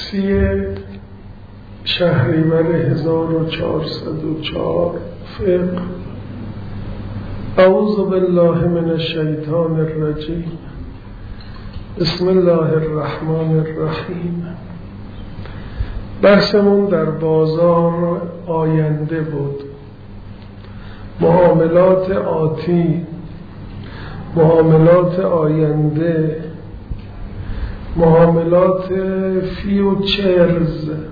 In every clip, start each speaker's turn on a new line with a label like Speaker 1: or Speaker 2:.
Speaker 1: 30 شهریور 1404 فقه. اعوذ بالله من الشیطان الرجیم. بسم الله الرحمن الرحیم. بحثمون در بازار آینده بود. معاملات آتی، معاملات آینده، معاملات فیوچرز،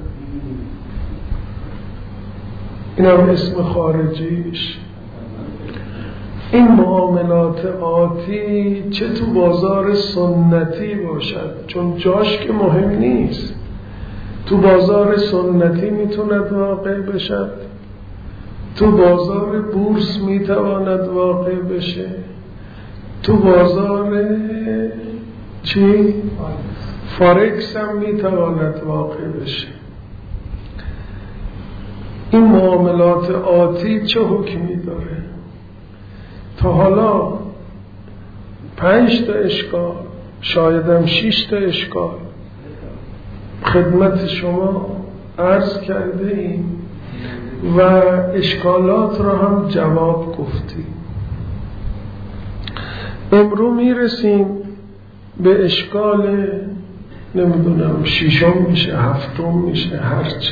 Speaker 1: این هم اسم خارجیش. این معاملات آتی چه تو بازار سنتی باشد، چون جاش که مهم نیست، تو بازار سنتی میتوند واقع بشد، تو بازار بورس میتواند واقع بشه، تو بازار چی؟ فارکس هم میتواند واقع بشه. این معاملات آتی چه حکمی داره؟ تا حالا 5 تا اشکال، شایدم 6 تا اشکال خدمت شما عرض کرده ایم و اشکالات را هم جواب گفتیم. امرو میرسیم به اشکال نمیدونم 6 میشه 7 میشه هرچه.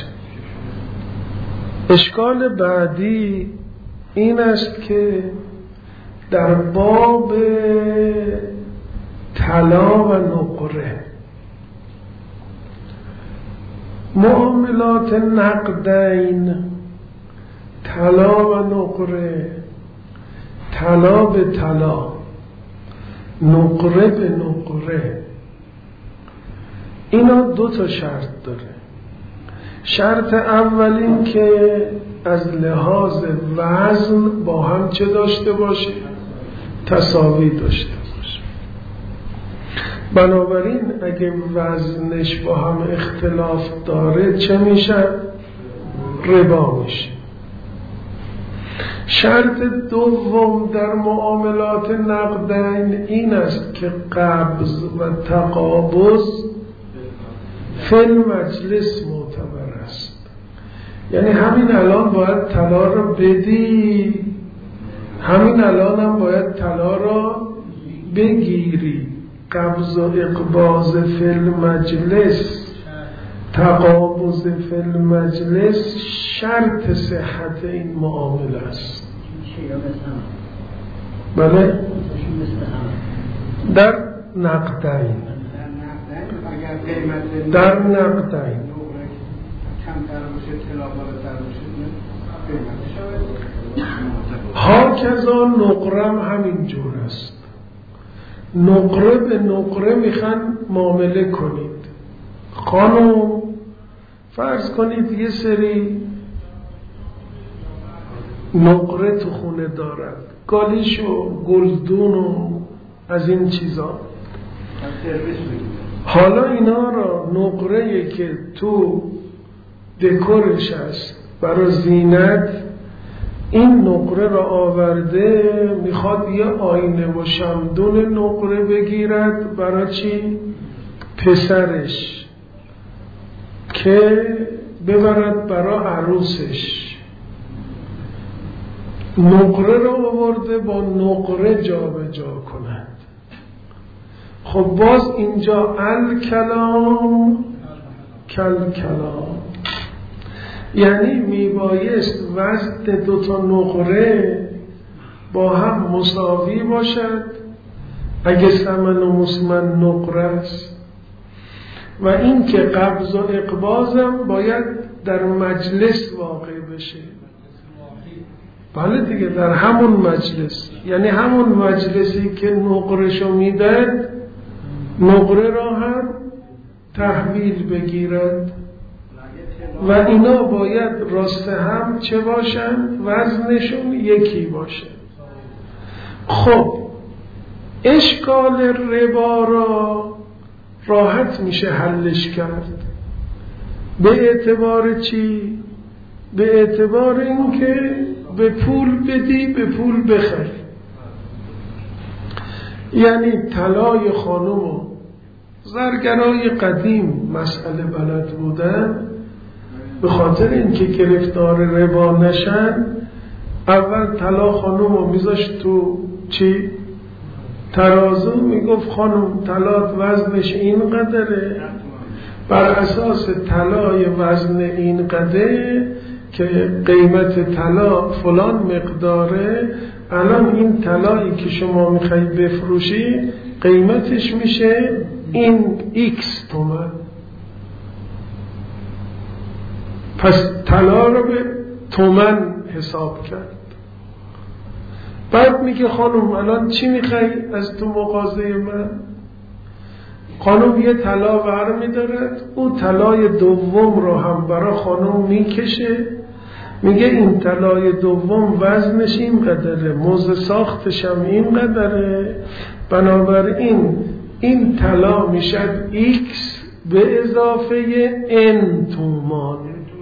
Speaker 1: اشکال بعدی این است که در باب طلا و نقره، معاملات نقدین، طلا و نقره، طلا به طلا، نقره به نقره، اینا 2 تا شرط داره. شرط اول این که از لحاظ وزن با هم چه داشته باشه؟ تساوی داشته باشه. بنابراین اگه وزنش با هم اختلاف داره چه میشه؟ ربا میشه. شرط دوم در معاملات نقدین این است که قبض و تقابض فی المجلس معتبر است. یعنی همین الان باید طلا را بدی، همین الان هم باید طلا را بگیری. قبض و اقباض فی المجلس، تقابض فی المجلس شرط صحت این معامله است. بله؟ در نقدین، در نقدین هاکذا نقرم همین جور است. نقره به نقره میخوان معامله کنید. خانم فرض کنید یه سری نقره تو خونه دارد، گالیش و گلدون و از این چیزا. حالا اینا را نقره‌ای که تو دکورش هست برای زینت، این نقره را آورده میخواد یه آینه و شمدون نقره بگیرد برای چی؟ پسرش که ببرد برای عروسش. نقره را آورده با نقره جا به جا کند. خب باز اینجا الکلام کل کلام، یعنی میبایست وزن 2 تا نقره با هم مساوی باشد اگه ثمن و مسمن نقره است، و این که قبض و اقباضم باید در مجلس واقع بشه. بله دیگه، در همون مجلس، یعنی همون مجلسی که نقرهشو میداد نقره را هم تحویل بگیرد و اینا باید راست هم چه باشن؟ وزنشون یکی باشه. خب اشکال ربا را راحت میشه حلش کرد. به اعتبار چی؟ به اعتبار اینکه به پول بدی به پول بخری. یعنی طلای خانومو زرگرای قدیم مسئله بلد بودن، به خاطر اینکه گرفتار ربا نشن اول طلا خانوم رو میذاشت تو چی؟ ترازو، میگفت خانوم طلا وزنش این قدره، بر اساس طلای وزن این قدره که قیمت طلا فلان مقداره، الان این طلایی که شما میخوای بفروشی قیمتش میشه این X تومن. پس طلا رو به تومن حساب کرد. بعد میگه خانم الان چی میخوای از تو مغازه من؟ خانم یه طلا ور میدارد، او طلای دوم رو هم برای خانم میکشه، میگه این طلای دوم وزنش این قدره، موزه ساختش هم این قدره، بنابراین این طلا میشد X به اضافه N تومان.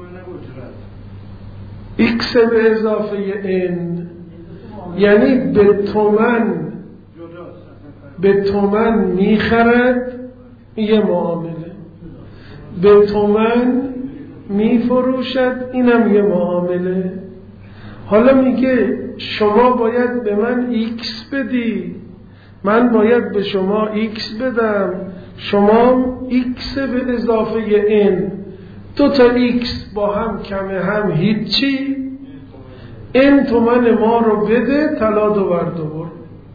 Speaker 1: X به اضافه N یعنی به تومن میخرد، یه معامله، به تومن میفروشد، اینم یه معامله. حالا میگه شما باید به من X بدی، من باید به شما X بدم، شما X به اضافه N، دو تا X با هم کمه هم هیچی، N تومن ما رو بده، طلا دو بر دو بر.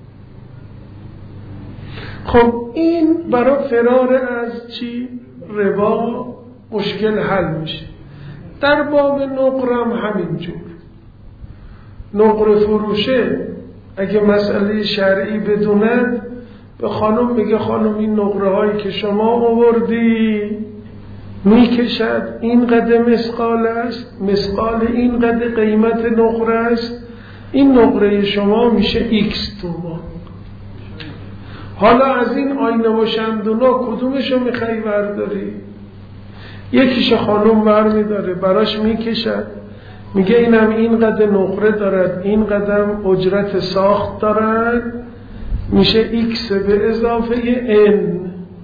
Speaker 1: خب این برای فرار از چی؟ ربا مشکل حل میشه. در باب نقرم همینجور. نقره فروشه اگه مسئله شرعی بدوند به خانم میگه خانم این نقره هایی که شما آوردی میکشد این قدر مسقال است، مسقال این قدر قیمت نقره است، این نقره شما میشه X تومان. حالا از این آینه و شمدونا کدومشو میخوای برداری؟ یکیشو خانم ور میداره براش میکشد، میگه اینم این قدر نقره دارد، این قدر اجرت ساخت دارد، میشه X به اضافه N.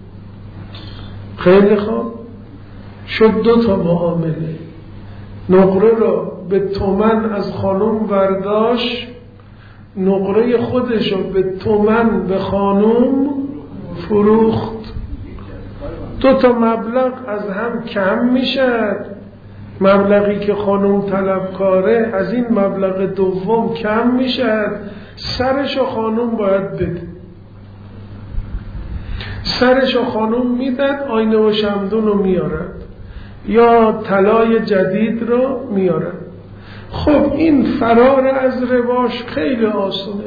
Speaker 1: خیلی خوب، شد دو تا معامله. نقره رو به تومن از خانم برداشت، نقره خودش رو به تومن به خانم فروخت. دو تا مبلغ از هم کم میشد، مبلغی که خانم طلبکاره از این مبلغ دوم کم میشد، سرشو خانم باید بده. سرشو خانم میدد، آینه و شمدون رو میارد یا طلای جدید رو میارد. خب این فرار از رباش خیلی آسونه.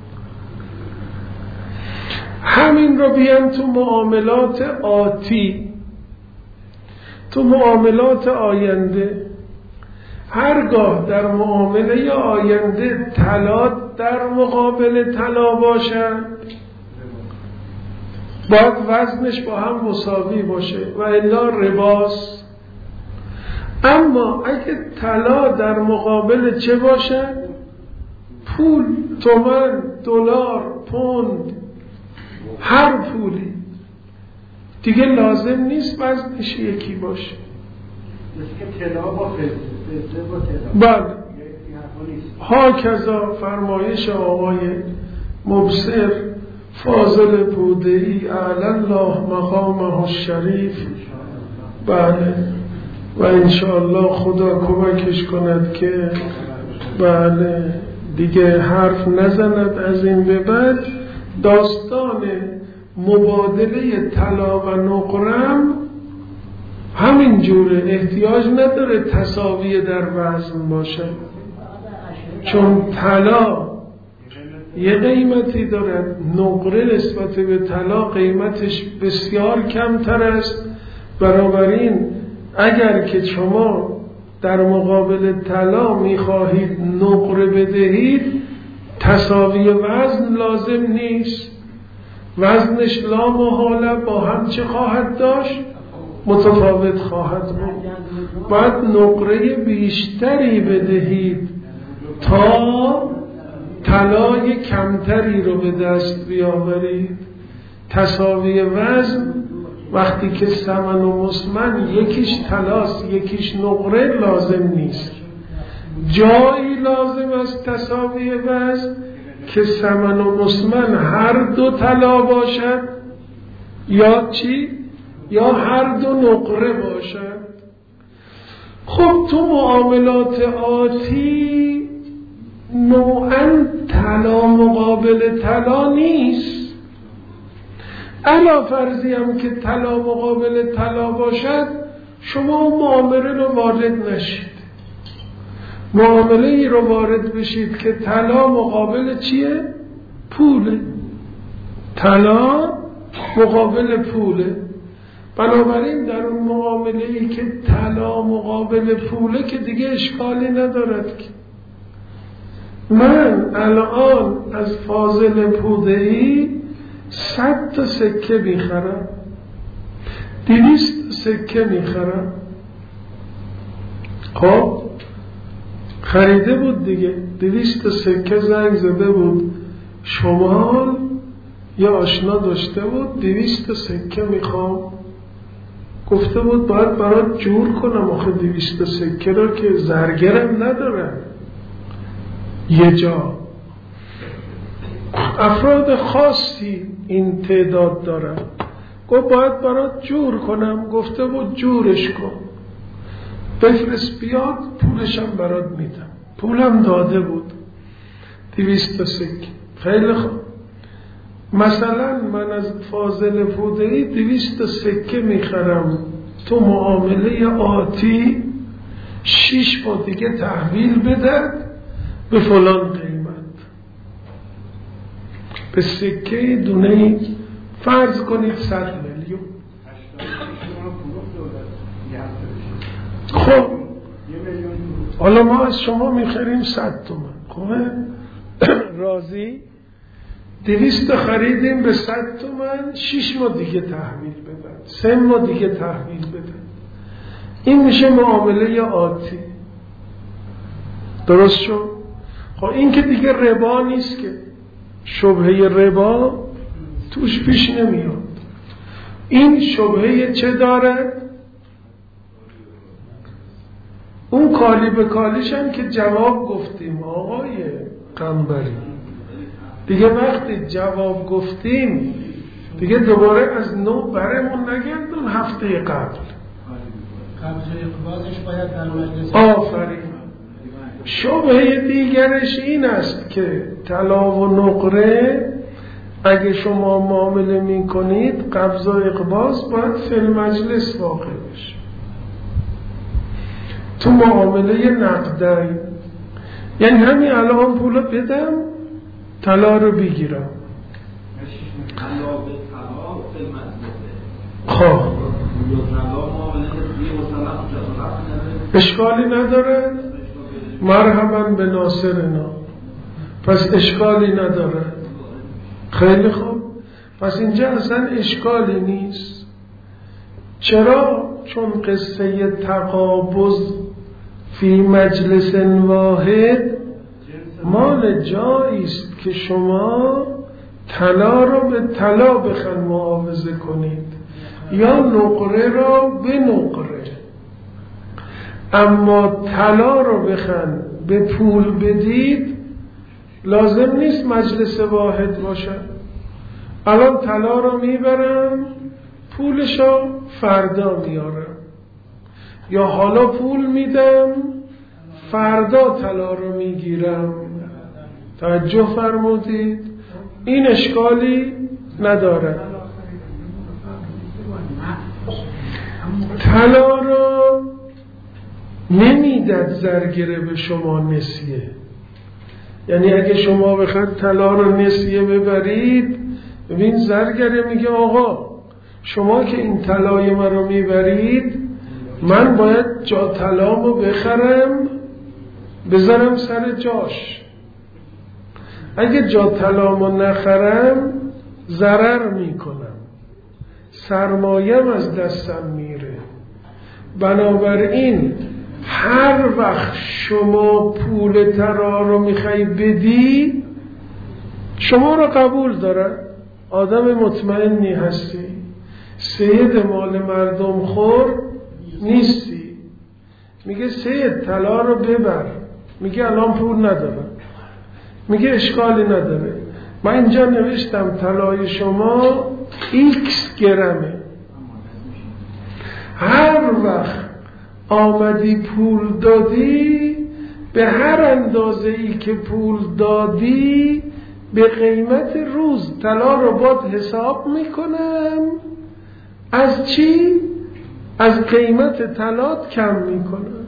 Speaker 1: همین رو بیان تو معاملات آتی، تو معاملات آینده. هرگاه در معامله آینده طلا در مقابل طلا باشد باید وزنش با هم مساوی باشه و الا رباست. اما اگه طلا در مقابل چه باشد؟ پول، تومن، دلار، پوند، هر پولی دیگه لازم نیست وزنش یکی باشه. بله، هاکذا فرمایش آقای مبصر فاضل بوده‌ای اعلی الله مقامه الشریف. بله، و انشاءالله خدا کمکش کند که بله دیگه حرف نزند از این به بعد. داستان مبادله طلا و نقرم همین جوره، احتیاج نداره تساوی در وزن باشه، چون طلا یه قیمتی دارد، نقره نسبت به طلا قیمتش بسیار کمتر است. بنابراین اگر که شما در مقابل طلا میخواهید نقره بدهید، تساوی وزن لازم نیست، وزنش لا محاله با هم چه خواهد داشت؟ متفاوت خواهد بود. باید نقره بیشتری بدهید تا طلای کمتری رو به دست بیاورید. تساوی وزن وقتی که ثمن و مسمن یکیش طلاست یکیش نقره لازم نیست. جایی لازم است تساوی وزن که ثمن و مسمن هر دو طلا باشد یا چی؟ یا هر دو نقره باشد. خب تو معاملات آتی نوعاً طلا مقابل طلا نیست. علا فرضی هم که طلا مقابل طلا باشد، شما معامله رو وارد نشید. معامله ای رو وارد بشید که طلا مقابل چیه؟ پوله. طلا مقابل پوله. بنابراین در اون معامله ای که طلا مقابل پوله که دیگه اشکالی ندارد که من الان از فاضل پوده‌ای 100 تا سکه میخرم، 200 سکه میخرم. خب خریده بود دیگه، 200 سکه زنگ زده بود شمال، یه آشنا داشته بود 200 سکه میخوام. گفته بود باید برات جور کنم آخه 200 سکه را که زرگرم ندارم یه جا. افراد خاصی این تعداد دارن. گفت باید برات جور کنم. گفته بود جورش کن، بفرست بیاد، پولشم برات میدم. پولم داده بود 200 سکه. خیلی خوب، مثلا من از فاضل پوده‌ای 200 سکه میخرم، تو معامله آتی 6 ماه دیگه تحویل بده به فلان قیمت، به سکه دونه فرض کنید 100 میلیون. خب حالا ما از شما میخریم 100 تومن، خوبه؟ راضی؟ 200 خریدیم به 100 تومن، 6 ماه دیگه تحویل بدن، 3 ماه دیگه تحویل بدن. این میشه معامله آتی. درست شد؟ خب این که دیگه ربا نیست که، شبهه ربا توش پیش نمیاد. این شبهه چه داره؟ اون کالی به کالیش هم که جواب گفتیم آقای قنبری. دیگه وقتی جواب گفتیم دیگه دوباره از نو برمون نگردون هفته قبل. آفرین. شبهه دیگرش این است که طلا و نقره اگه شما معامله می کنید قبض و اقباض باید فی المجلس واقع بشه. تو معامله نقدی یعنی همین الان پول بدم طلا رو بگیرم. خب اشکالی نداره؟ مرحبا به ناصرنا. پس اشکالی نداره. خیلی خوب، پس اینجا اصلا اشکالی نیست. چرا؟ چون قصه تقابض فی مجلس واحد مال جایی است که شما طلا رو به طلا بخواید معاوضه کنید یا نقره را به نقره. اما طلا رو بخواید به پول بدید لازم نیست مجلس واحد باشه. الان طلا رو میبرم، پولشو فردا میارم، یا حالا پول میدم فردا طلا رو میگیرم. توجه فرمودید؟ این اشکالی نداره. طلا رو نمیدد زرگره به شما نسیه. یعنی اگه شما بخواید طلا رو نسیه ببرید، ببین زرگره میگه آقا شما که این طلای من رو میبرید، من باید جا طلامو بخرم بذارم سر جاش. اگه جا طلامو نخرم ضرر میکنم، سرمایم از دستم میره. بنابراین هر وقت شما پول طلا رو میخوای بدی، شما رو قبول داره، آدم مطمئنی هستی، سید مال مردم خور نیستی. میگه سید طلا رو ببر، میگه الان پول ندارم، میگه اشکالی نداره، من اینجا نوشتم طلای شما x گرمه، هر وقت آمدی پول دادی به هر اندازه ای که پول دادی به قیمت روز طلا رو باید حساب میکنم. از چی؟ از قیمت طلات کم میکنم.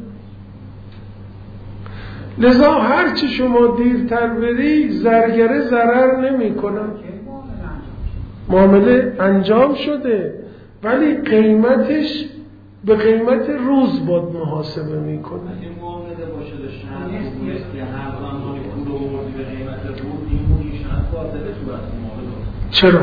Speaker 1: لذا هرچی شما دیرتر بری زرگره ضرر نمیکنم. معامله انجام شده ولی قیمتش به قیمت روز باید محاسبه میکنه.
Speaker 2: این معامله باشه شرط نیست که هر زمانی پول رو بردی به قیمت روز این پول شرط باطله تو بحث معامله.
Speaker 1: چرا؟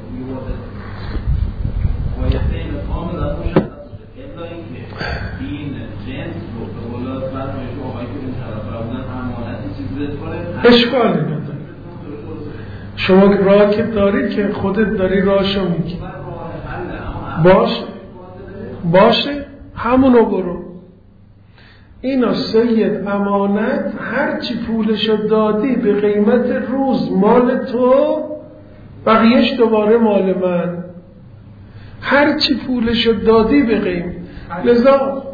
Speaker 2: باید این کاملا مشخص باشه الا اینکه این جنس رو به قول فرمایش آقایی که این طرف بودن امانتی چیزی کنه
Speaker 1: اشکالی نداره. شما راه که داری که خودت داری راهشو میگی. باشه همونو برو. اینا سید امانت هرچی پولشو دادی به قیمت روز مال تو، بقیهش دوباره مال من. هرچی پولشو دادی به قیمت، لذا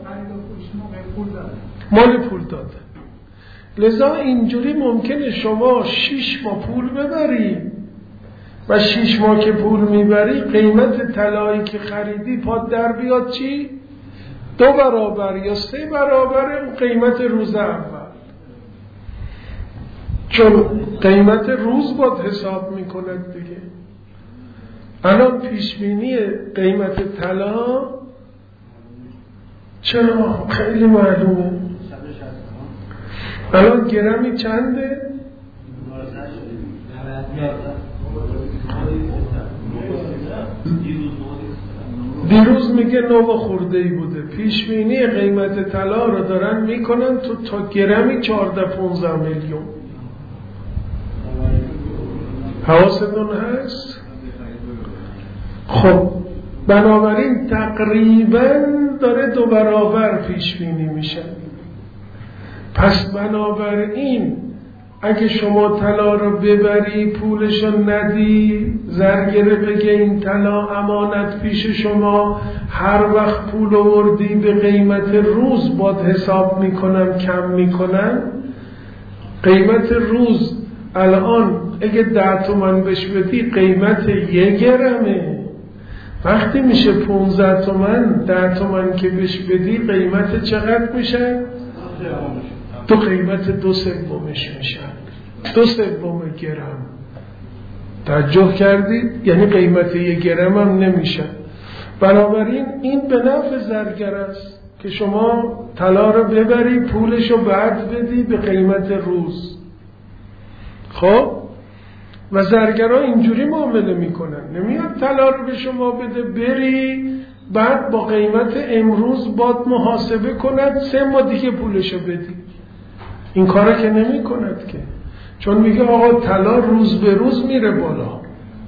Speaker 1: مال پول داده. لذا اینجوری ممکنه شما 6 ماه پول ببری و 6 ماه که پول میبری قیمت طلایی که خریدی پاد در بیاد چی؟ 2 برابر یا 3 برابر قیمت روز اول، چون قیمت روز باید حساب میکند دیگه. الان پیشبینی قیمت طلا چرا خیلی معلومه. الان گرمی چنده؟ دیروز میگه 9 خورده‌ای بوده. پیشبینی قیمت طلا رو دارن میکنن تو تا گرمی 14-15 میلیون. حواستون هست؟ خب بنابراین تقریبا داره 2 برابر پیشبینی میشه. پس بنابراین اگه شما طلا رو ببری پولشو ندی، زرگره بگه این طلا امانت پیش شما، هر وقت پول آوردی به قیمت روز باید حساب میکنم کم میکنم. قیمت روز الان اگه 10 تومن بهش بدی قیمت 1 گرمه، وقتی میشه 15 تومن 10 تومن که بهش بدی قیمت چقدر میشه؟ تو قیمت 2/3 میشه. 2/3 گرم. توجه کردید؟ یعنی قیمت 1 گرم هم نمیشه. بنابراین این به نفع زرگر است که شما طلا رو ببری پولشو بعد بدی به قیمت روز. خب و زرگرها اینجوری معامله میکنن، نمیاد طلا رو به شما بده بری بعد با قیمت امروز باید محاسبه کند 3 ماه دیگه پولشو بدی. این کارا که نمی کند که، چون میگه آقا طلا روز به روز میره بالا.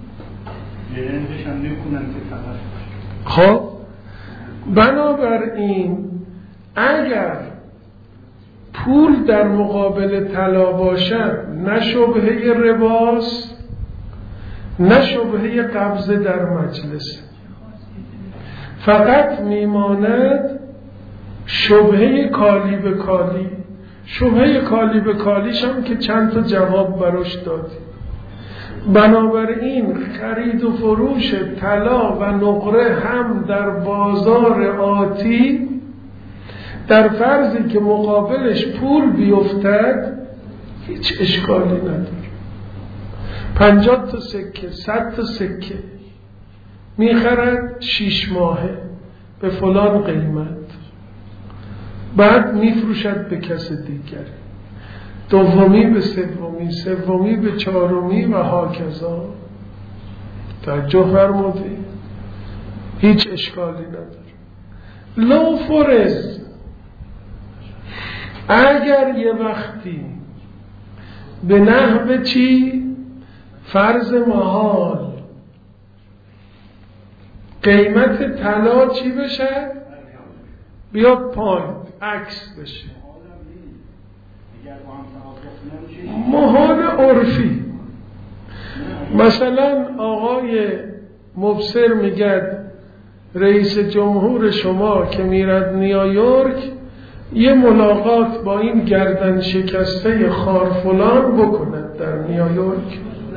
Speaker 1: خب بنابراین اگر پول در مقابل طلا باشد نه شبهه رباست نه شبهه قبض در مجلس، فقط میماند شبهه کالی به کالی. شبهه کالی به کالیش هم که چند تا جواب براش دادی. بنابراین خرید و فروش طلا و نقره هم در بازار آتی در فرضی که مقابلش پول بیفتد هیچ اشکالی نداره. 50 تا سکه 100 تا سکه میخرد 6 ماهه به فلان قیمت، بعد میفروشد به کس دیگر، دومی به سومی، سومی به چهارمی و هاکذا. توجه فرمودید؟ هیچ اشکالی نداره. لو فرض اگر یه وقتی به نحو چی؟ فرض محال قیمت طلا چی بشه؟ بیاد پایین، عکس بشه. محال عرفی. مثلا آقای مبصر میگه رئیس جمهور شما که میرد نیویورک یه ملاقات با این گردن شکسته خارفلان بکند در نیویورک.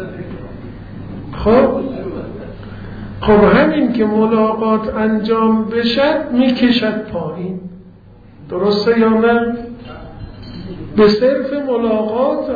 Speaker 1: خب همین که ملاقات انجام بشد میکشد پایین. درسته یا نه؟ به صرف ملاقات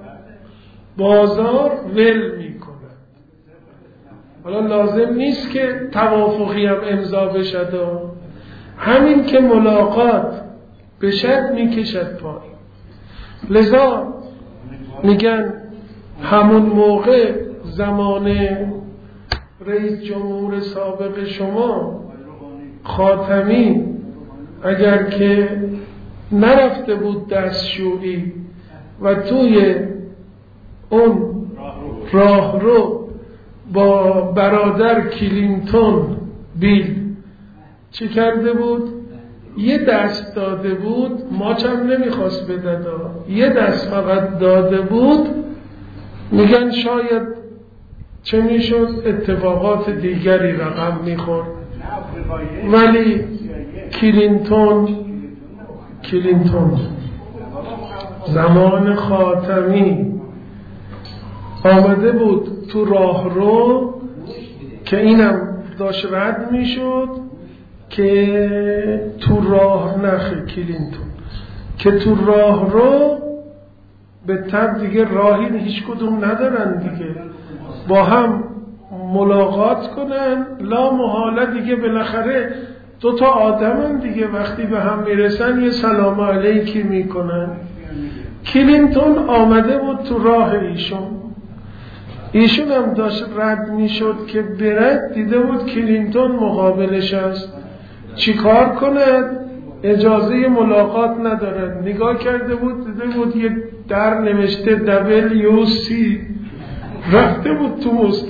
Speaker 1: بازار ول میکند. حالا لازم نیست که توافقی هم امضا بشد، همین که ملاقات بشد میکشد پایین. لذا میگن همون موقع زمان رئیس جمهور سابق شما خاتمی اگر که نرفته بود دستشویی و توی اون راهرو با برادر کلینتون بیل چی کرده بود؟ یه دست داده بود، ماچم نمیخواست بده، یه دست فقط داده بود، میگن شاید چه میشد اتفاقات دیگری رقم میخورد. ولی کلینتون زمان خاتمی آمده بود تو راه که اینم داشت رد میشد که تو راه نخه کلینتون که تو راه به طب دیگه راهی هیچ کدوم ندارن دیگه، با هم ملاقات کنن، لا محاله دیگه بالاخره دوتا آدمن دیگه، وقتی به هم میرسن یه سلام علیکی میکنن. کلینتون آمده بود تو راه ایشون هم داشت رد میشد که برد، دیده بود کلینتون مقابلش است، چی کار کند؟ اجازه ملاقات ندارد. نگاه کرده بود، دیده بود یه در نوشته WC، رفته بود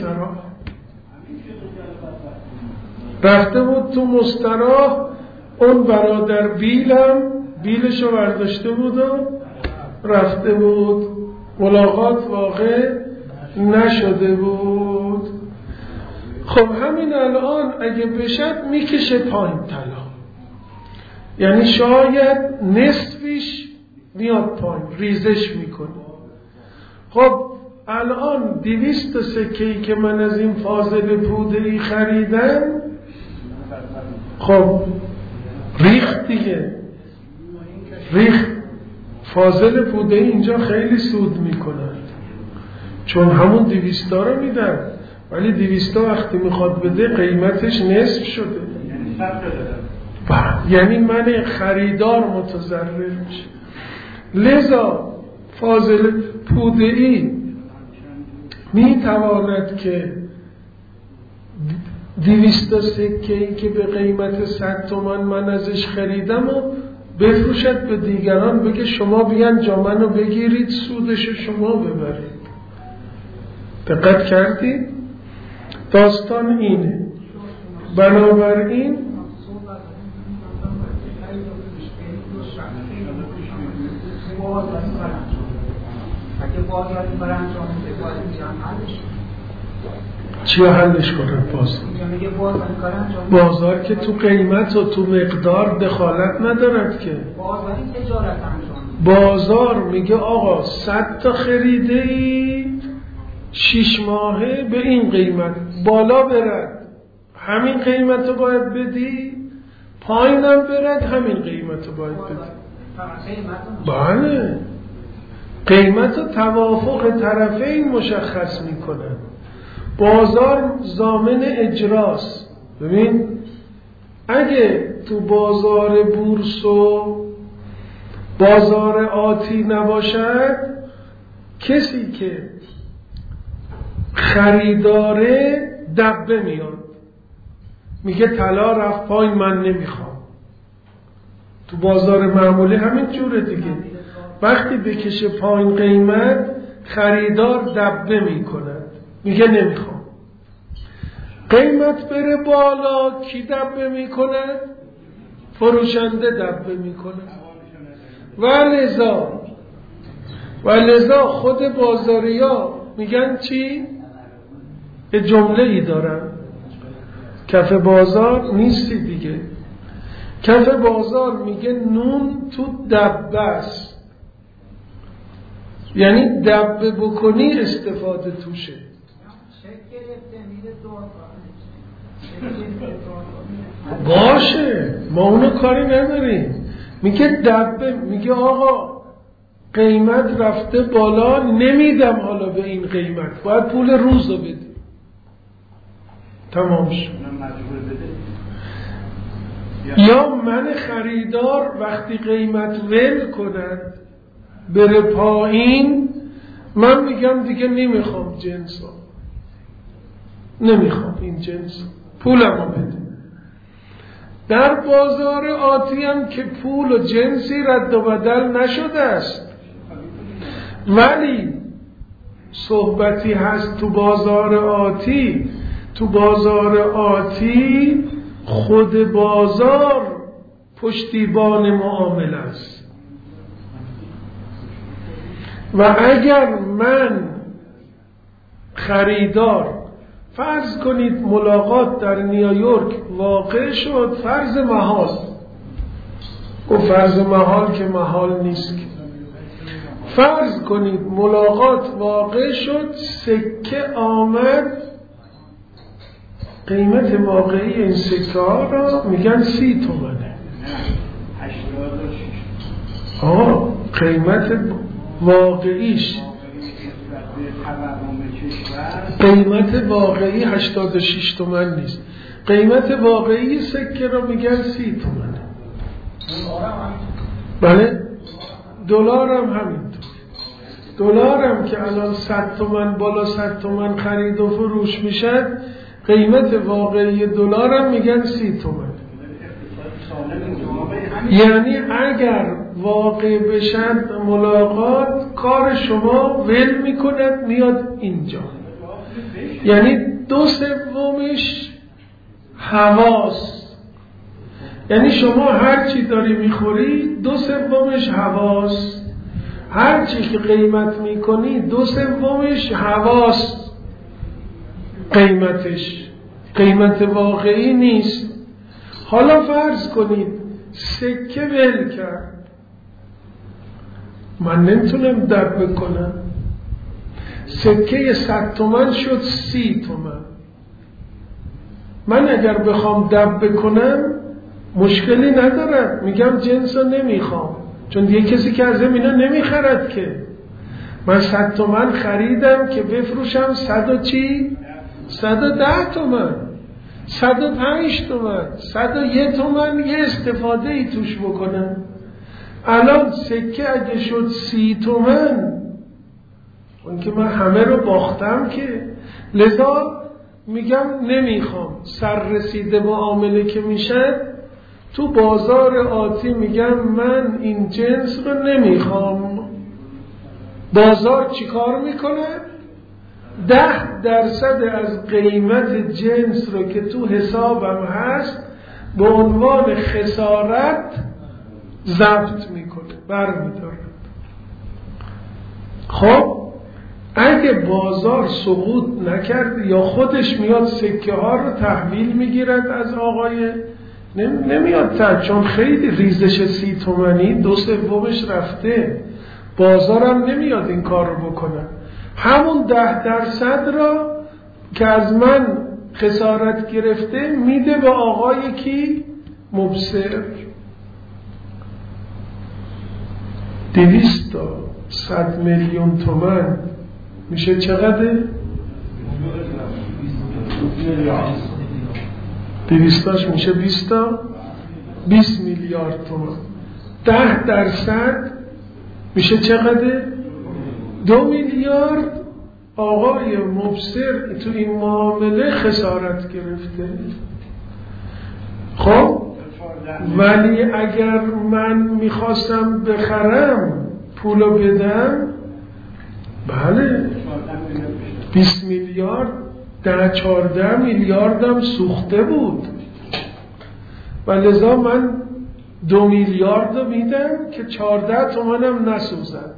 Speaker 1: تو مستراح. اون برادر بیلشو برداشته بود و رفته بود، ملاقات واقع نشده بود. خب همین الان اگه بشد میکشه پایین طلا، یعنی شاید نصفش میاد پایین، ریزش میکنه. خب الان 200 سکه‌ای که من از این فاضل پوده‌ای خریدم، خب ریخت دیگه، فاضل پوده‌ای اینجا خیلی سود میکنن، چون همون 200 رو میدن، ولی 200 وقتی میخواد بده قیمتش نصف شده، یعنی من خریدار متضرر میشه. لذا فاضل پوده‌ای میتواند که 200 سکه‌ای که به قیمت 100 تومان من ازش خریدم و بفروشد به دیگران، بگه شما بیان جامنو بگیرید، سودشو شما ببرید. دقت کردید؟ داستان اینه. بنابراین چی حلش کنن؟ بازار که تو قیمت و تو مقدار دخالت ندارد که. بازار میگه آقا 100 تا خریده ای 6 ماهه به این قیمت، بالا برد همین قیمت رو باید بدی، پایینم برد همین قیمت رو باید بدی. بله، قیمت و توافق طرفین مشخص میکنه. بازار ضامن اجراست. ببین اگه تو بازار بورس و بازار آتی نباشد، کسی که خریداره دبه میاد، میگه طلا رفت پایین من نمیخوام. تو بازار معمولی همین جوره دیگه، وقتی بکشه پایین قیمت خریدار دبه میکند، میگه نمیخوام. قیمت بره بالا کی دبه میکنه؟ فروشنده دبه میکنه. و لذا خود بازاریا میگن چی؟ یه جمله ای دارن، کف بازار نیستی دیگه. کف بازار میگه نون تو دبه است، یعنی دبه بکنی استفاده توشه. باشه ما اونو کاری نداریم. میگه دبه، میگه آقا قیمت رفته بالا، نمیدم حالا به این قیمت، باید پول روز رو بدی. تمام شد. یا من خریدار وقتی قیمت ول کند بره پایین، من میگم دیگه نمیخوام جنس ها، نمیخوام این جنس، پولمو بده. در بازار آتی هم که پول و جنسی رد و بدل نشده است، ولی صحبتی هست تو بازار آتی. تو بازار آتی خود بازار پشتیبان معامله است و اگر من خریدار فرض کنید ملاقات در نیویورک واقع شد، فرض محال، و فرض محال که محال نیست که، فرض کنید ملاقات واقع شد، سکه آمد، قیمت واقعی این سکه ها را میگن 30 تومنه. قیمت واقعیش، قیمت واقعی 86 تومن نیست، قیمت واقعی سکه را میگن 30 تومنه. بله دلار هم همینطور. دلار هم که الان 100 تومن بالا 100 تومن خرید و فروش میشد، قیمت واقعی دلار هم میگن 30 تومن. یعنی اگر واقع بشد ملاقات، کار شما ول میکند میاد اینجا، یعنی 2/3 هواست. یعنی شما هرچی داری میخوری 2/3 هواست، هرچی که قیمت میکنی 2/3 هواست، قیمت واقعی نیست. حالا فرض کنید سکه ول کرد، من نمیتونم دبه کنم، سکه 100 تومن شد 30 تومن. من اگر بخوام دبه کنم مشکلی ندارم، میگم جنس رو نمیخوام، چون یه کسی که از اینا نمیخرد که. من 100 تومن خریدم که بفروشم 110 تومن، 105 تومن، 101 تومن یه استفاده ای توش بکنم. الان سکه اگه شد 30 تومن، اون که من همه رو باختم که، لذا میگم نمیخوام. سر رسیده معامله که میشه تو بازار آتی میگم من این جنس رو نمیخوام. بازار چیکار میکنه؟ 10% از قیمت جنس رو که تو حسابم هست به عنوان خسارت ضبط میکنه، برمیداره. خب اگه بازار سقوط نکرد یا خودش میاد سکه ها رو تحویل میگیرد از آقای، نمیاد چون خیلی ریزش 30 تومنی 2/3 رفته، بازارم نمیاد این کار رو بکنه. همون 10% را که از من خسارت گرفته میده به آقای کی؟ مبصر. 200 تا 100 میلیون تومان میشه چقدر؟ 200 میشه 20 میلیارد تومان. 10% میشه چقدر؟ 2 میلیارد. آقای مبصر تو این معامله خسارت گرفته. خب ولی اگر من میخواستم بخرم پولو بدم، بله 20 میلیارد 14 میلیاردم سوخته بود و لذا من 2 میلیارد رو میدم که 14 تومنم نسوزد.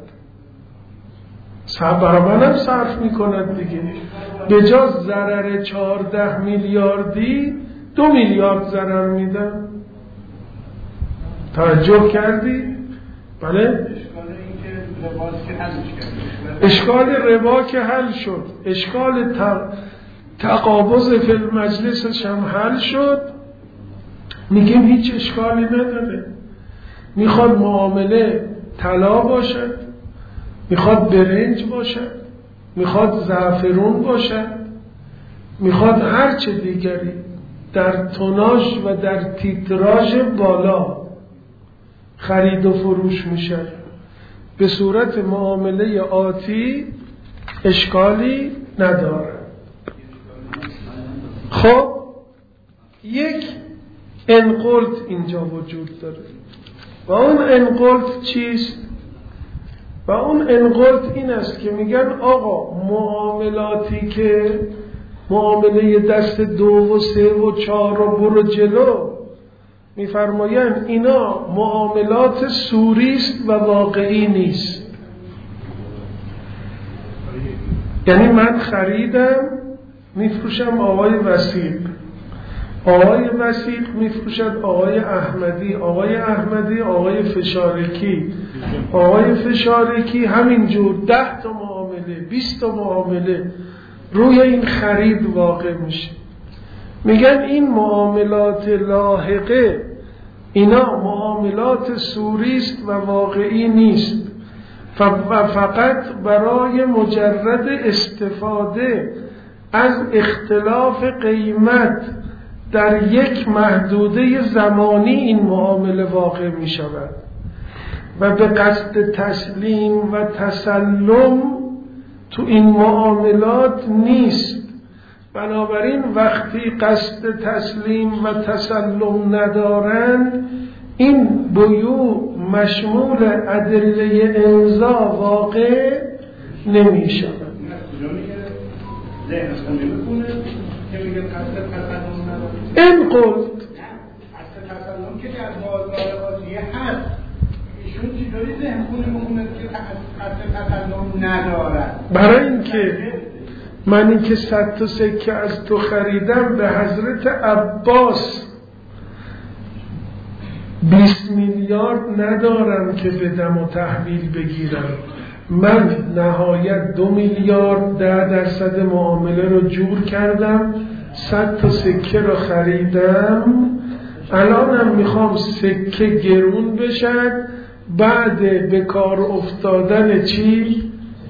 Speaker 1: برابرم صرف میکند دیگه. به جا ضرر 14 میلیاردی 2 میلیارد ضرر میدم. توجه کردی؟ بله؟ اشکال ربا که حل شد، اشکال تقابض فی المجلسش هم حل شد. میگیم هیچ اشکالی نداره. میخواد معامله طلا باشد، میخواد برنج باشد، میخواد زعفرون باشد، میخواد هر چه دیگری در توناژ و در تیتراژ بالا خرید و فروش میشه، به صورت معامله آتی اشکالی نداره. خب یک انقلت اینجا وجود داره و اون انقلت چیست؟ و اون انقلت این است که میگن آقا معاملاتی که معامله دست 2 و 3 و 4 و برو جلو، میفرمایند اینا معاملات صوری است و واقعی نیست. یعنی من خریدم میفروشم آقای وثیق، آقای وثیق میفروشد آقای احمدی، آقای احمدی آقای فشارکی، آقای فشارکی، همینجور 10 تا معامله 20 تا معامله روی این خرید واقع میشه. میگن این معاملات لاحقه اینا معاملات صوری است و واقعی نیست و فقط برای مجرد استفاده از اختلاف قیمت در یک محدوده زمانی این معامله واقع می شود و به قصد تسلیم و تسلم تو این معاملات نیست. بنابراین وقتی قصد تسلیم و تسلم ندارند این بیوع مشمول ادله امضا واقع نمی شود. این قلت
Speaker 3: قصد تسلم که در بازار آزیه هست، ایشون چطوری ذهن خونه میخونه که قصد تسلم ندارد؟
Speaker 1: برای اینکه من اینکه 100 تا سکه از تو خریدم به حضرت عباس 20 میلیارد ندارم که بدم و تحویل بگیرم، من نهایت 2 میلیارد 10% معامله رو جور کردم، 100 تا سکه رو خریدم، الانم میخوام سکه گرون بشد بعد به کار افتادن چی؟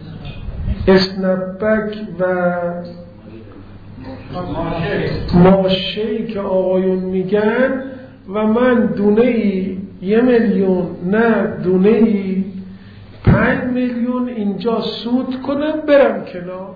Speaker 1: اسنپبک و ماشه‌ای که آقایون میگن و من دونه‌ای 1 میلیون نه دونه‌ای 5 میلیون اینجا سود کنم برم کنار.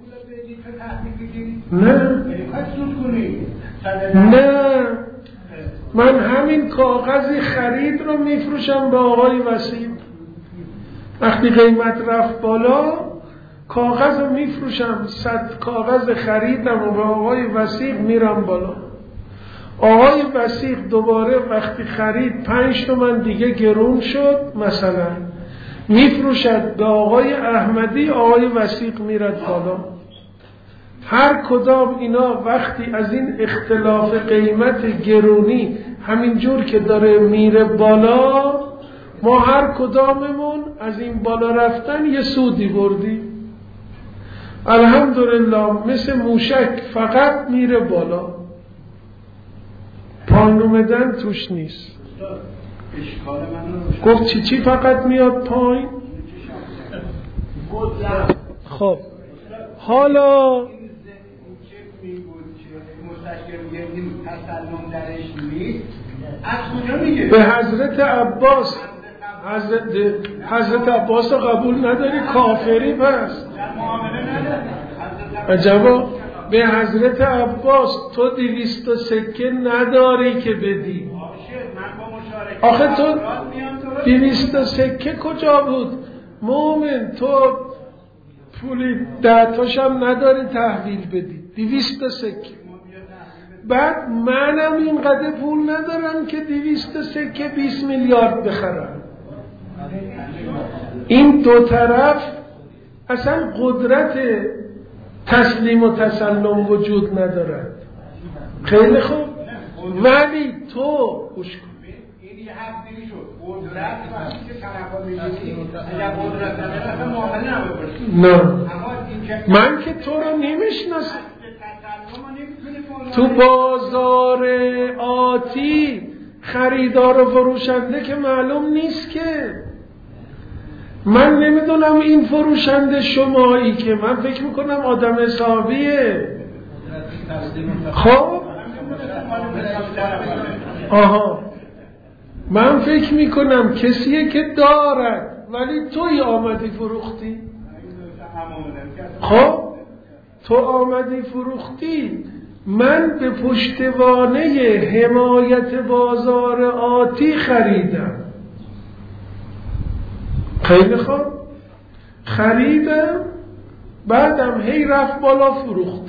Speaker 1: نه من همین کاغذی خرید رو میفروشم به آقای وثیق، وقتی قیمت رفت بالا کاغذ رو میفروشم، 100 کاغذ خریدم و به آقای وثیق میرم بالا. آقای وثیق دوباره وقتی خرید 5 تومن دیگه گرون شد مثلا میفروشد به آقای احمدی، آقای وثیق میرد بالا. هر کدام اینا وقتی از این اختلاف قیمت گرونی همینجور که داره میره بالا، ما هر کداممون از این بالا رفتن یه سودی بردی. الحمدلله مثل موشک فقط میره بالا، پایین اومدن توش نیست. گفت چی فقط میاد پایین؟ خب حالا به حضرت عباس، حضرت عباس رو قبول نداری کافری پس عجبا. به حضرت عباس تو 200 سکه نداری که بدی. آخه تو 200 سکه کجا بود مومن؟ تو پولی 10 تاش هم نداری تحویل بدی، 200 سکه. بعد منم اینقدر پول ندارم که 200 سکه 20 میلیارد بخرم. این دو طرف اصلا قدرت تسلیم و تسلم وجود ندارد. خیلی خوب، ولی تو گوش کن،
Speaker 3: این یه حرف نمیشد. قدرت وقتی که طرفا میگی اگر قدرت نداره اصلا معامله نباید.
Speaker 1: نه من که تو رو نمیشناسم. تو بازار آتی خریدار و فروشنده که معلوم نیست که. من نمیدونم این فروشنده شمایی که من فکر میکنم آدم حسابیه. خب من فکر میکنم کسیه که دارد، ولی توی آمدی فروختی. خب تو آمدی فروختی، من به پشتوانه حمایت بازار آتی خریدم. خیلی خوب، خریدم، بعدم هی رفت بالا فروختم.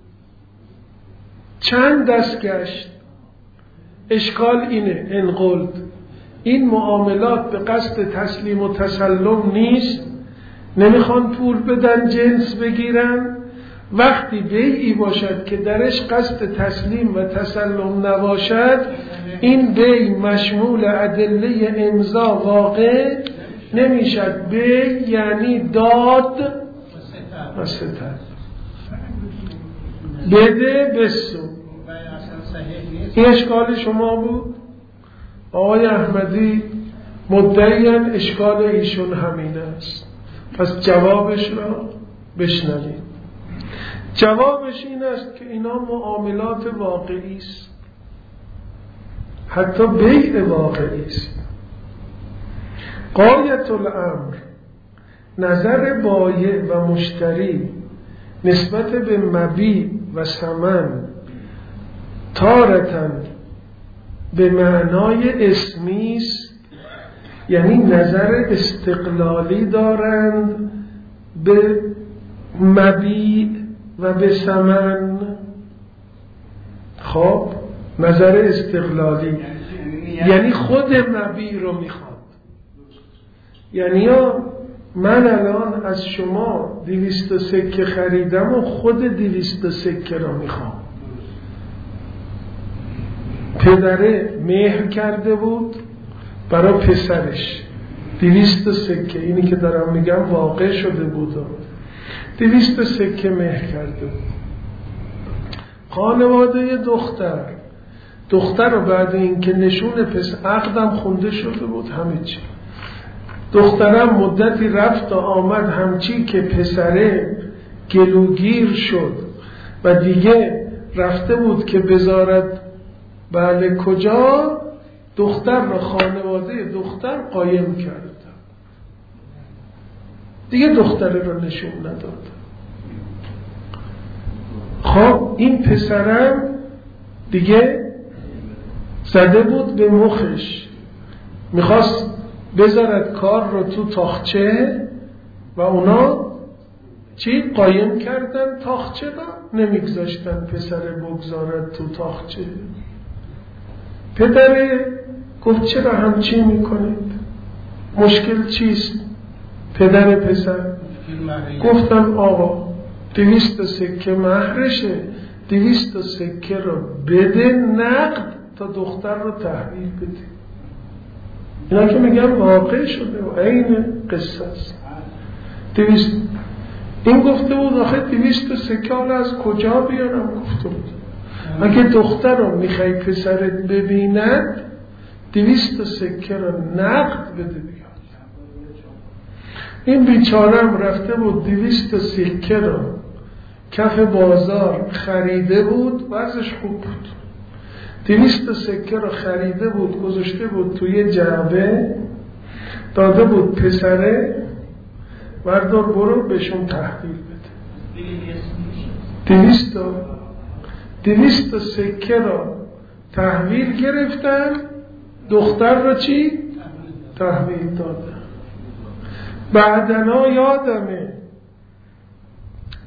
Speaker 1: چند دست گشت. اشکال اینه، انقلد، این معاملات به قصد تسلیم و تسلم نیست، نمیخوان پول بدن جنس بگیرن. وقتی بیعی باشد که درش قصد تسلیم و تسلم نباشد، این بیع مشمول ادله امضا واقع نمیشد. بیع یعنی داد و ستد، بده بسو. این اشکال شما بود؟ آقای احمدی مدعیان اشکال ایشون همین است. پس جوابش را بشنوید. جوابش این است که اینا معاملات واقعی است، حتی بیع واقعی است. غایت الامر نظر بایع و مشتری نسبت به مبیع و ثمن تارتاً به معنای اسمی است، یعنی نظر استقلالی دارند به مبیع و به ثمن. خب نظر استقلالی یعنی خود مبیع رو میخواد. یعنی من الان از شما 200 سکه خریدم و خود 200 سکه رو میخوام. پدره مهر کرده بود برای پسرش 200 سکه، اینی که دارم میگم واقع شده بود، 200 سکه مهر کرده بود. خانواده دختر رو بعد این که نشون پسر عقدم خونده شده بود همه چی، دخترم مدتی رفت و آمد، همچی که پسره گلوگیر شد و دیگه رفته بود که بذارد بله کجا، دختر را خانواده دختر قایم کرد، دیگه دختره را نشون نداد. خب این پسرم دیگه زده بود به مخش، میخواست بذارد کار رو تو تاخچه و اونا چی قایم کردن تاخچه را، نمیگذاشتن پسر بگذارد تو تاخچه. پدره گفت چرا همچی میکنید؟ مشکل چیست؟ پدر پسر گفتن آقا 200 سکه مهرشه، 200 سکه رو بده نقد تا دختر رو تحویل بده. اینا که میگن واقع شده و عین قصه است. 200 این گفته بود آخه 200 سکه از کجا بیارم؟ گفته بود اگه دختر رو میخوای پسرت ببیند 200 سکه رو نقد بده بیاد. این بیچارم رفته بود 200 سکه رو کف بازار خریده بود، وضعش خوب بود، 200 سکه رو خریده بود گذاشته بود توی جعبه، داده بود پسره بردار برو بهشون تحویل بده. 200 سکه رو تحویل گرفتن، دختر رو چی؟ تحویل دادن. بعدنا یادمه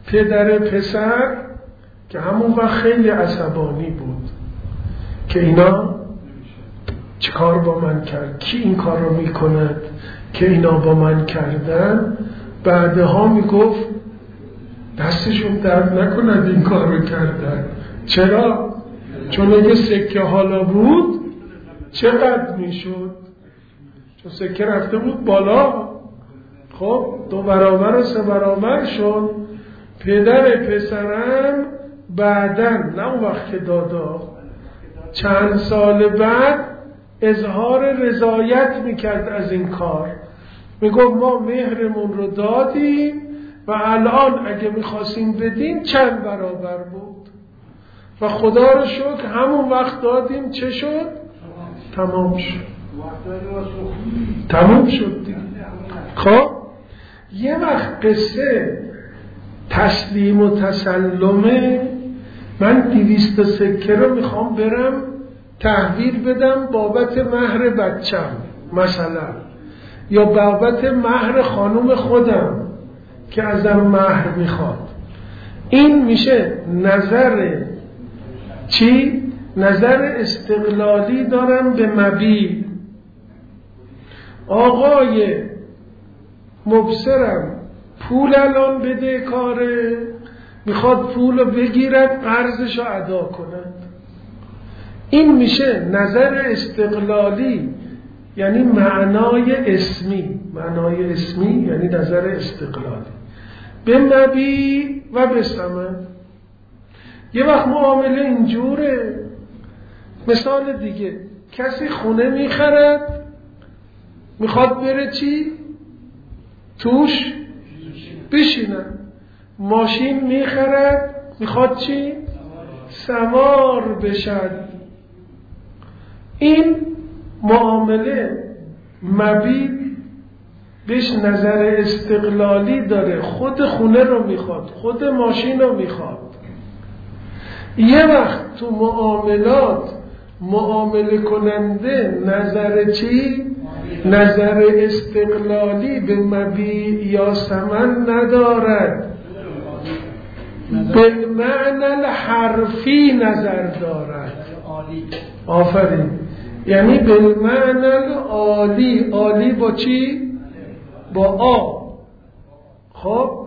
Speaker 1: پدر پسر که همون وقت خیلی عصبانی بود که اینا چه کار با من کرد، کی این کار رو میکند که اینا با من کردن، بعدها میگفت دستشون درد نکند این کار رو کردن. چرا؟ چون اگه سکه حالا بود چقدر میشد؟ چون سکه رفته بود بالا، خب 2 برابر و 3 برابر شد. پدر پسرم بعداً، نه اون وقت که دادا، چند سال بعد اظهار رضایت میکرد از این کار، میگفت ما مهرمون رو دادیم و الان اگه میخواستیم بدیم چند برابر بود و خدا رو شکر همون وقت دادیم. چه شد؟ تمام شد. تمام شد دیگه. خب یه وقت قصه تسلیم و تسلمه، من 200 سکه رو میخوام برم تحویل بدم بابت مهر بچم مثلا، یا بابت مهر خانم خودم که ازم مهر میخواد. این میشه نظر چی؟ نظر استقلالی دارم به مبیع. آقای مبصرم پول الان بده کاره، میخواد پول رو بگیرد قرضش رو ادا کند. این میشه نظر استقلالی، یعنی معنای اسمی. معنای اسمی یعنی نظر استقلالی به مبیع و به ثمن. یه وقت معامله اینجوره. مثال دیگه، کسی خونه میخرد، میخواد بره چی؟ توش بشینن. ماشین میخرد، میخواد چی؟ سوار بشد. این معامله مبیع بهش نظر استقلالی داره، خود خونه رو میخواد، خود ماشین رو میخواد. یه وقت تو معاملات معامله کننده نظر چی؟ نظر استقلالی به مبیع یا ثمن ندارد، به معنی الحرفی نظر دارد. آفرین. یعنی به معنی عالی. عالی با چی؟ با آ. خب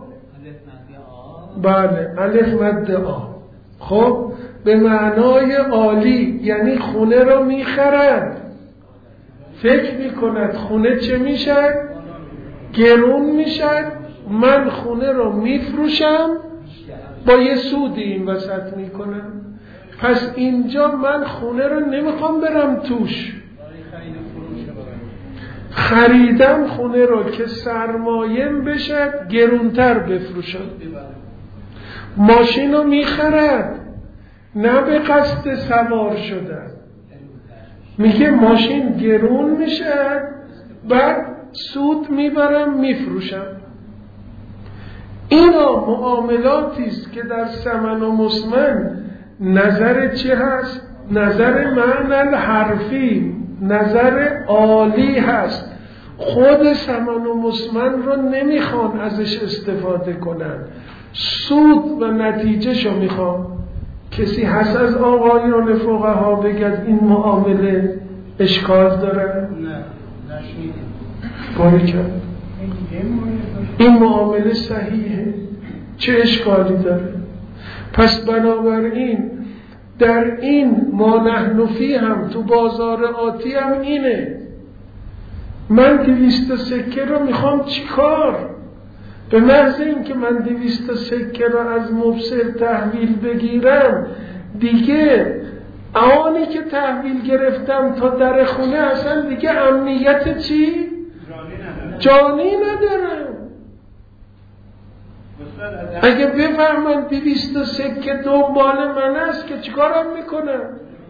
Speaker 1: بله، الف مد آ. خب به معنای عالی، یعنی خونه رو میخرد، فکر میکند خونه چه میشد؟ گرون میشد، من خونه رو میفروشم با یه سودی این وسط میکنم. پس اینجا من خونه رو نمیخوام برم توش، خریدم خونه رو که سرمایم بشد گرونتر بفروشم. ماشین رو میخرد نه به قصد سوار شدن، میگه ماشین گرون میشه بعد سود میبرم میفروشم. اینا معاملاتی است که در ثمن و مسمن نظر چی هست؟ نظر معنی حرفی، نظر عالی هست. خود ثمن و مسمن رو نمیخوان ازش استفاده کنن، سود و نتیجه شو میخوان. کسی هست از آقایان فقها بگد این معامله اشکال داره؟
Speaker 3: نه نشنیدیم.
Speaker 1: باری کرد این معامله صحیحه، چه اشکالی داره؟ پس بنابراین در این ما نحن فیه هم تو بازار آتی هم اینه. من 200 سکه رو میخوام چی کار؟ به محض این که من 200 سکه رو از مبصر تحویل بگیرم، دیگه آنی که تحویل گرفتم تا در خونه اصلا دیگه امنیت چی؟ جانی ندارم. اگه بفهمن 200 سکه دنبال من است که چیکارم میکنم؟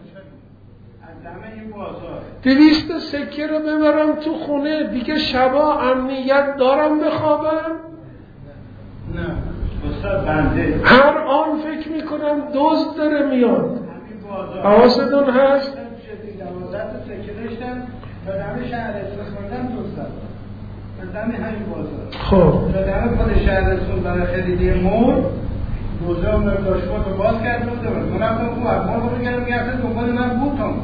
Speaker 1: 200 سکه رو ببرم تو خونه، دیگه شبا امنیت دارم بخوابم؟
Speaker 3: نه استاد بنده
Speaker 1: هر آن فکر میکنم دزد داره میاد. حواستون هست؟
Speaker 3: 12 سکه داشتم و دم شهر اسماندم دزدم دم همین بازار.
Speaker 1: خب
Speaker 3: دم خود شهر اسماند برای خریدی مول دوزه هم داشتگاه رو باز کرده بوده من رفتم اون ما رو بگردم گرفتن دنبال من بود تا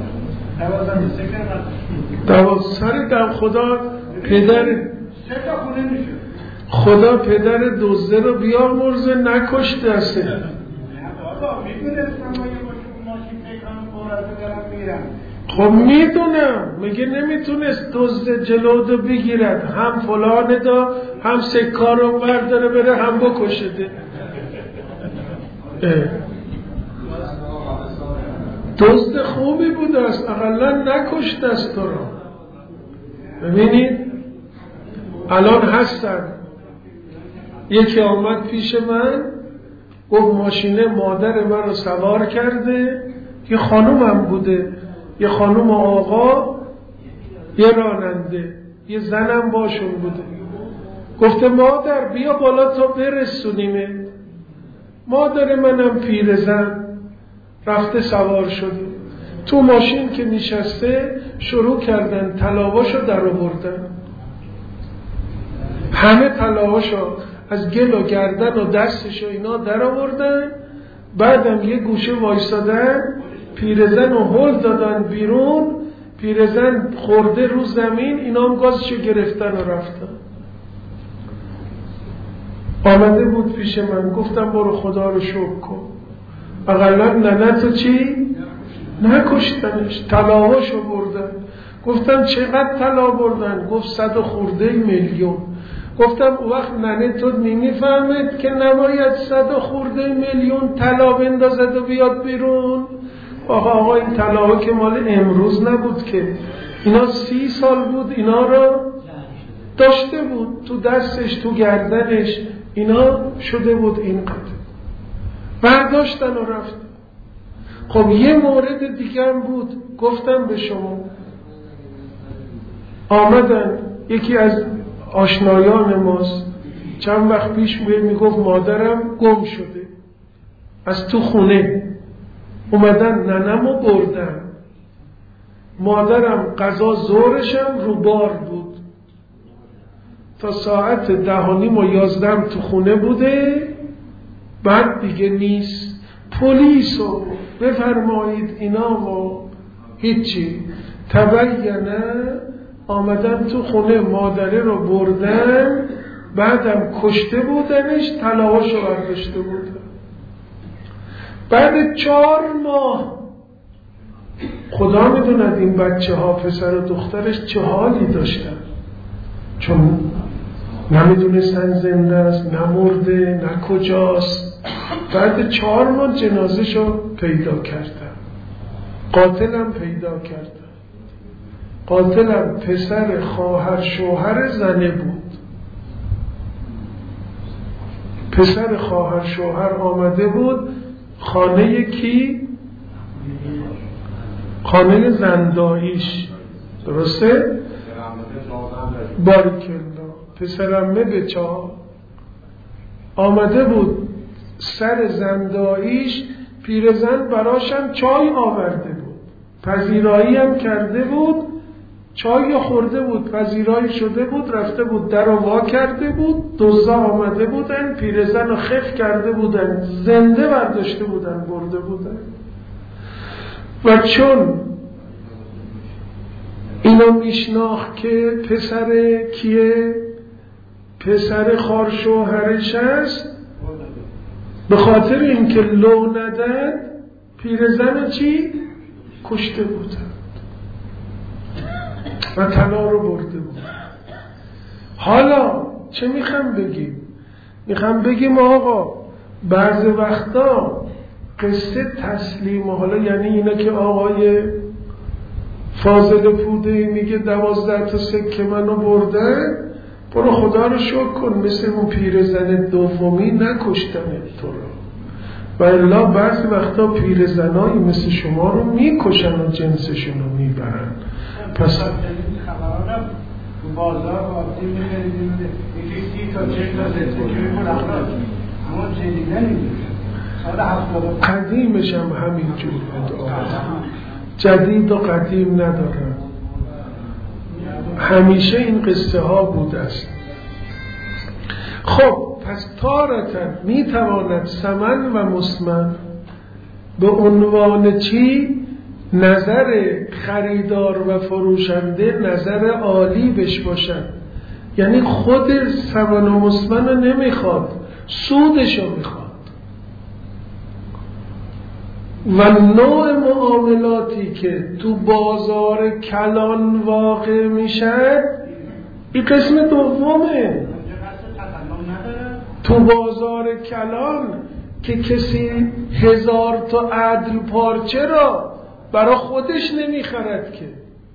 Speaker 1: 12 سر دم خدا پدر
Speaker 3: 3 تا خونه میشه
Speaker 1: خدا پدر دوزه رو بیامرزه نکشته است.
Speaker 3: بابا میدونستم ما یه ماشین پیکانو خورده دارم میرم.
Speaker 1: خب میدونم میگه نمیتونست دزد جلو بگیرد، هم فلانه دا هم سکار رو برداره بره هم بکشده. دزد خوبی بوده است، اقلا نکشته است تو رو. ببینید الان هستن. یکی آمد پیش من گفت ماشینه مادر من رو سوار کرده، یه خانومم بوده، یه خانوم آقا، یه راننده، یه زنم باشون بوده. گفته مادر بیا بالا تا برسونیمه. مادر منم پیرزن رفته سوار شده، تو ماشین که نشسته شروع کردن طلاهاشو در آوردن، همه طلاهاشو از گل و گردن و دستش و اینا در آوردن. بعدم یه گوشه وایسادن، پیرزن رو هل دادن بیرون، پیرزن خورده رو زمین، اینا هم گازشو گرفتن و رفتن. آمده بود پیش من، گفتم برو خدا رو شکر کن، اقلا ننتو چی؟ نکشتنش، طلاهاشو بردن. گفتم چقدر طلا بردن؟ گفت 100 خورده میلیون. گفتم او وقت ننه تو نمیفهمد که نباید 100 خورده میلیون طلا بندازد و بیاد بیرون؟ آقا این طلاها که مال امروز نبود که، اینا 30 سال بود اینا رو داشته بود تو دستش تو گردنش، اینا شده بود اینقدر، برداشتن و رفتن. خب یه مورد دیگه هم بود گفتم به شما. آمدن یکی از آشنایان ماست چند وقت پیش میگفت مادرم گم شده، از تو خونه اومدن ننمو بردن. مادرم غذا ظهرشم رو بار بود، تا ساعت 10:30 و 11 تو خونه بوده، بعد دیگه نیست. پلیس رو بفرمایید اینا و هیچی. تبینه آمدن تو خونه مادره رو بردن، بعدم کشته بودنش، طلاهاشو برداشته بودن. بعد 4 ماه خدا میدوند این بچه ها پسر و دخترش چه حالی داشتن، چون نمیدونستن زنده است نمرده نه کجاست. بعد 4 ماه جنازه‌شو پیدا کردن، قاتلم پیدا کردن. قاتلم پسر خواهر شوهر زنه بود. پسر خواهر شوهر آمده بود خانه کی؟ خانه زنداییش، درسته؟ باریکالله. پسرمه بچه آمده بود سر زنداییش، پیرزن براشم چای آورده بود، پذیرایی هم کرده بود، چای خورده بود، پذیرایی شده بود، رفته بود در رو وا کرده بود، دزدا آمده بودن، پیرزن رو خف کرده بودن، زنده برداشته بودن برده بودن. و چون اینو میشناخت که پسر کیه؟ پسر خواهر شوهرش است، به خاطر اینکه لو ندن پیرزن چی؟ کشته بودن و طلا رو برده بود. حالا چه میخوام بگیم؟ میخوام بگیم آقا بعض وقتا قصه تسلیم، حالا یعنی اینا که آقای فاضل پوده میگه 12 تا سکه منو بردن، برو خدا رو شکر کن مثل اون پیرزن دومی نکشتن تو رو. و الا بعضی وقتا پیرزنایی مثل شما رو میکشن و جنسشون رو میبرن. پس
Speaker 3: خبرانم تو بازار آبتی میخریدیم یکی 30 تا 40 تا زلزله میمون اخراج، اما جدیده نمیدونم سال 70
Speaker 1: قدیمش هم همینجور بود، جدید و قدیم ندارن، همیشه این قصه ها بود است. خب پس تارتن میتواند ثمن و مسمن به عنوان چی؟ نظر خریدار و فروشنده نظر عالی بش باشد. یعنی خود ثمن و مسمن رو نمیخواد، سودشو میخواد. و نوع معاملاتی که تو بازار کلان واقع میشه این قسم دومه. تو بازار کلان که کسی 1000 تا عدل پارچه را برای خودش نمیخرد که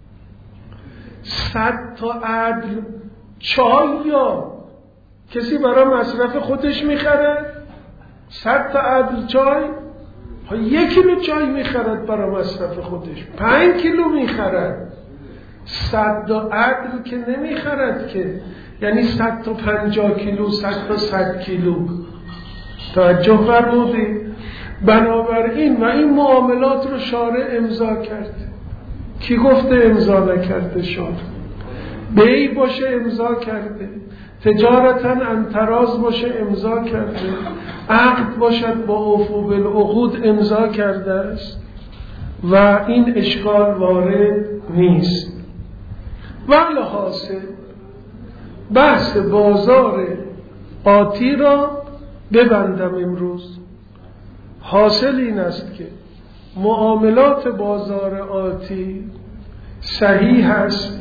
Speaker 1: 100 تا عدل چای یا کسی برای مصرف خودش میخرد. 100 تا عدل چای 1 کیلو چای میخرد برای مصرف خودش، 5 کیلو میخرد. 100 تا عدل که نمیخرد که، یعنی 100 تا 50 کیلو، 100 تا 100 کیلو. توجه فرمودید؟ بنابراین و این معاملات رو شارع امضا کرد. کی گفته امضا نکرده؟ شارع. بیع باشه امضا کرده، تجارتا انتراز باشه امضا کرده، عقد باشد با اوفو بالعقود امضا کرده است و این اشکال وارد نیست. ولی حاصل بحث بازار آتی را ببندم امروز. حاصل این است که معاملات بازار آتی صحیح است،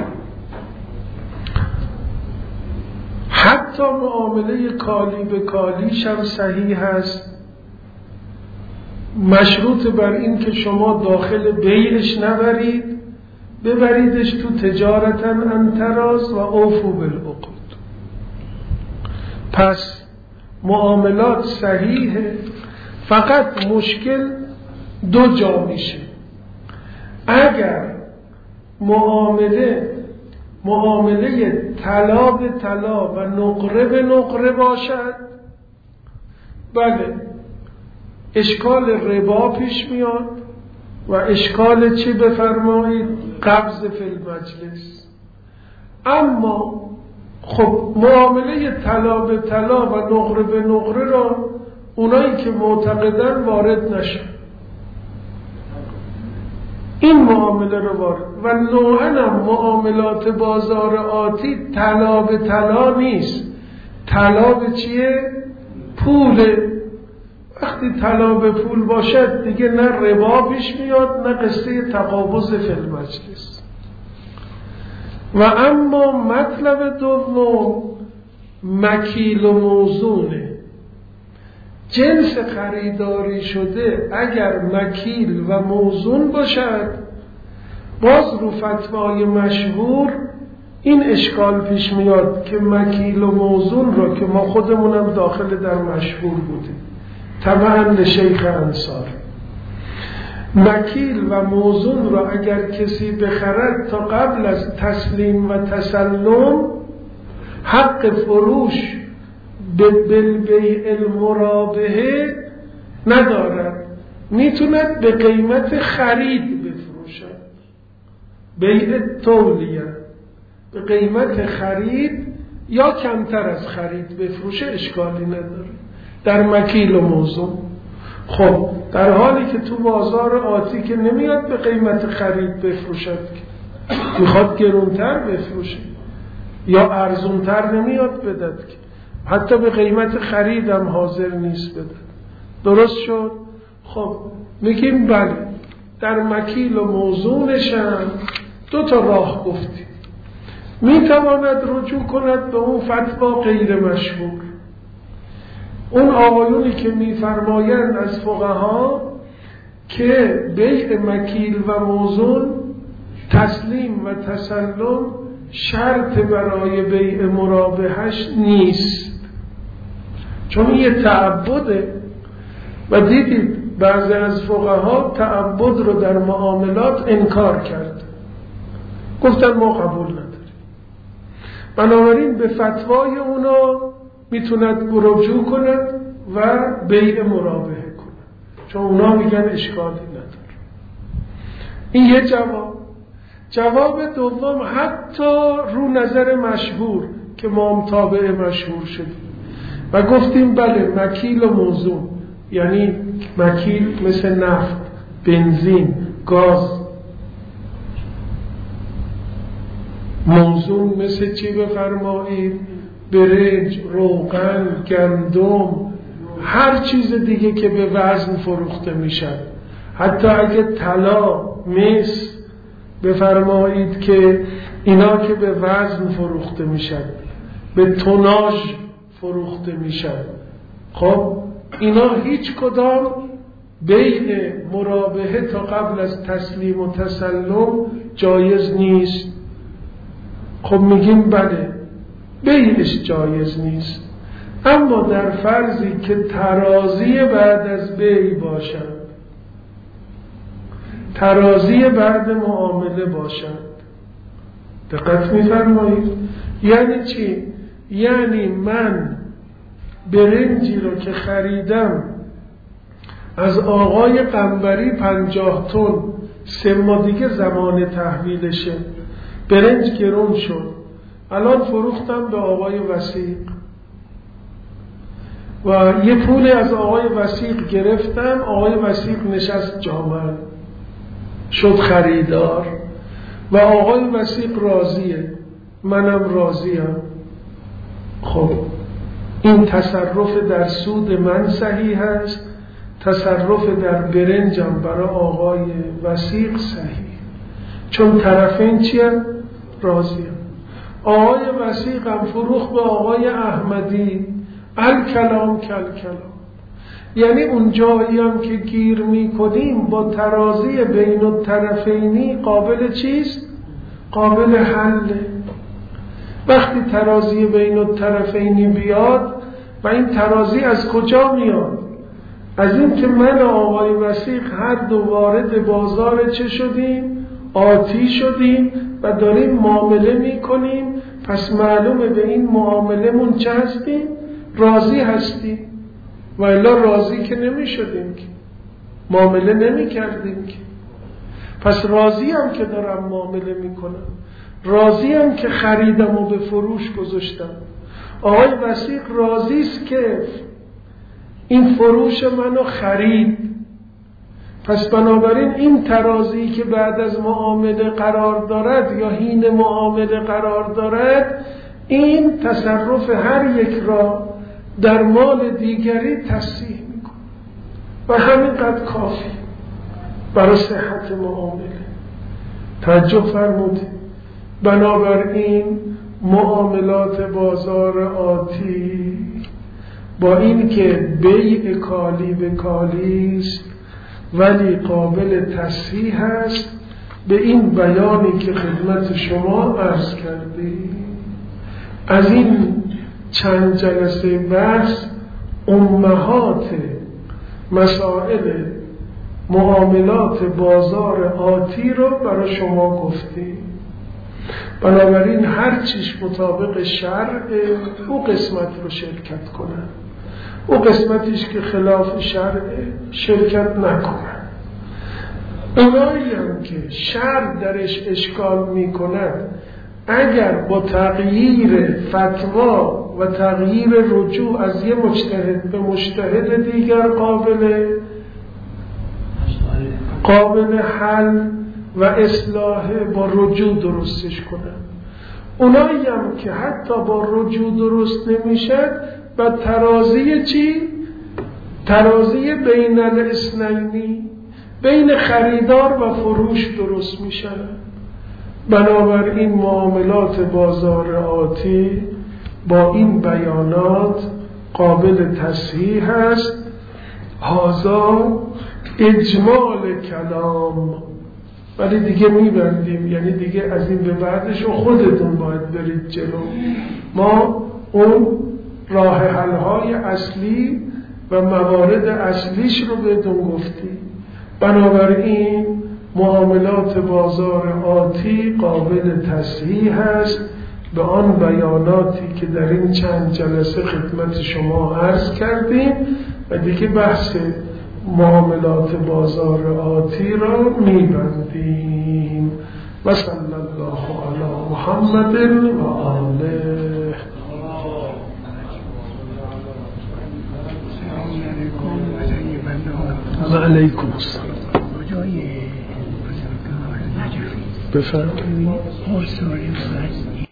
Speaker 1: حتی معامله کالی به کالیش هم صحیح است، مشروط بر این که شما داخل بیعش نبرید، ببریدش تو تجارتا انتراز و اوفو بالعقود. پس معاملات صحیحه، فقط مشکل دو جا میشه. اگر معامله طلا به طلا و نقره به نقره باشد، بله اشکال ربا پیش میاد و اشکال چی بفرمایید؟ قبض فی المجلس. اما خب معامله طلا به طلا و نقره به نقره را اونایی که معتقدن وارد نشن، این معامله رو وارد. و نوعاً معاملات بازار آتی طلا به طلا نیست. طلا به چیه؟ پوله. وقتی طلا به پول باشد دیگه نه ربا پیش میاد نه قصه تقابض فی المجلس. و اما مطلب دوم مکیل و موزونه. جنس خریداری شده اگر مکیل و موزون باشد، باز رو فتوای مشهور این اشکال پیش میاد که مکیل و موزون را که ما خودمونم داخل در مشهور بودیم تبعاً لشیخ انصار، مکیل و موزون را اگر کسی بخرد تا قبل از تسلیم و تسلم حق فروش بالبیع المرابحه ندارد، میتوند به قیمت خرید بفروشد، بیع تولیه، به قیمت خرید یا کمتر از خرید بفروشه، اشکالی نداره در مکیل و موزون. خب در حالی که تو بازار آتی که نمیاد به قیمت خرید بفروشد، میخواد گرونتر بفروشه یا ارزونتر نمیاد بدد که، حتی به قیمت خرید هم حاضر نیست بده. درست شد؟ خب میگیم بله در مکیل و موزونش هم دو تا راه گفتیم. میتواند رجوع کند به اون فتوا غیر مشهور، اون آقایونی که میفرمایند از فقها که بیع مکیل و موزون تسلیم و تسلم شرط برای بیع مرابحش نیست، چون یه تعبده. و دیدید بعضی از فقها تعبد رو در معاملات انکار کرد، گفتن ما قبول نداریم. بنابراین به فتوای اونا میتوند رجوع کند و بیع مرابحه کند، چون اونا میگن اشکالی نداره. این یه جواب. جواب دوم حتی رو نظر مشهور که ما هم تابع مشهور شدیم، و گفتیم بله مکیل و موزون، یعنی مکیل مثل نفت، بنزین، گاز، موزون مثل چی بفرمایید؟ برنج، روغن، گندم، هر چیز دیگه که به وزن فروخته میشن. حتی اگه طلا، مس بفرمایید که اینا که به وزن فروخته میشن، به توناژ فروخته میشن، خب اینا هیچ کدام بیع مرابحه تا قبل از تسلیم و تسلم جایز نیست. خب میگیم بله بیعش جایز نیست، اما در فرضی که ترازی بعد از بیع باشد، ترازی بعد معامله باشد، دقت می‌فرمایید؟ یعنی چی؟ یعنی من برنجی رو که خریدم از آقای قنبری 50 تن، 3 ماه دیگه زمان تحویلشه، برنج گرون شد، الان فروختم به آقای وثیق و یه پول از آقای وثیق گرفتم، آقای وثیق نشست جامعه شد خریدار و آقای وثیق راضیه، منم راضیم. خب این تصرف در سود من صحیح است، تصرف در برنجم برای آقای وثیق صحیح، چون طرفین چیه؟ راضیه. آقای وثیق هم فروخت به آقای احمدی، الکلام کلام. یعنی اون جایی هم که گیر میکنیم با ترازی بین الطرفینی قابل چیست؟ قابل حله. وقتی ترازی بین الطرفینی بیاد، و این ترازی از کجا میاد؟ از این که من و آقای وثیق هر دو وارد بازار چه شدیم؟ آتی شدیم و داریم معامله میکنیم، پس معلومه به این معامله من چه هستیم؟ راضی هستیم، و الا راضی که نمی شدیم که معامله نمی کردیم که. پس راضی هم که دارم معامله می کنم، راضی هم که خریدم و به فروش گذاشتم. آقای وثیق راضی است که این فروش منو خرید، پس بنابراین این ترازی که بعد از معامله قرار دارد یا حین معامله قرار دارد، این تصرف هر یک را در مال دیگری تصحیح میکنه و همینقدر کافی برای صحت معامله. توجه فرمودید؟ بنابراین معاملات بازار آتی با این که بیع کالی به کالی است ولی قابل تصحیح است، به این بیانی که خدمت شما عرض کردیم. از این چند جلسه بحث امهات مسائل معاملات بازار آتی رو برای شما گفتیم. بنابراین هر چیش مطابق شرع او قسمت رو شرکت کنن، او قسمتیش که خلاف شرع شرکت نکنن. اونایی هم که شرع درش اشکال میکند، اگر با تغییر فتوا و تغییر رجوع از یه مجتهد به مجتهد دیگر قابل حل و اصلاح، با رجوع درستش کنن. اونایی هم که حتی با رجوع درست نمیشد، و ترازی چی؟ ترازی بین الاثنینی، بین خریدار و فروش درست میشن. بنابراین معاملات بازار آتی با این بیانات قابل تصحیح است. هذا اجمال کلام، ولی دیگه میبندیم، یعنی دیگه از این به بعدش خودتون باید برید جلو. ما اون راه حل‌های اصلی و موارد اصلیش رو بهتون گفتیم. بنابراین معاملات بازار آتی قابل تصحیح است به آن بیاناتی که در این چند جلسه خدمت شما عرض کردیم، و دیگه بحث معاملات بازار آتی را میبندیم. و صلی الله علی محمد و آله. علیکم السلام.
Speaker 4: جای بزرگوار نجفی
Speaker 1: بفرمایید.
Speaker 4: آثار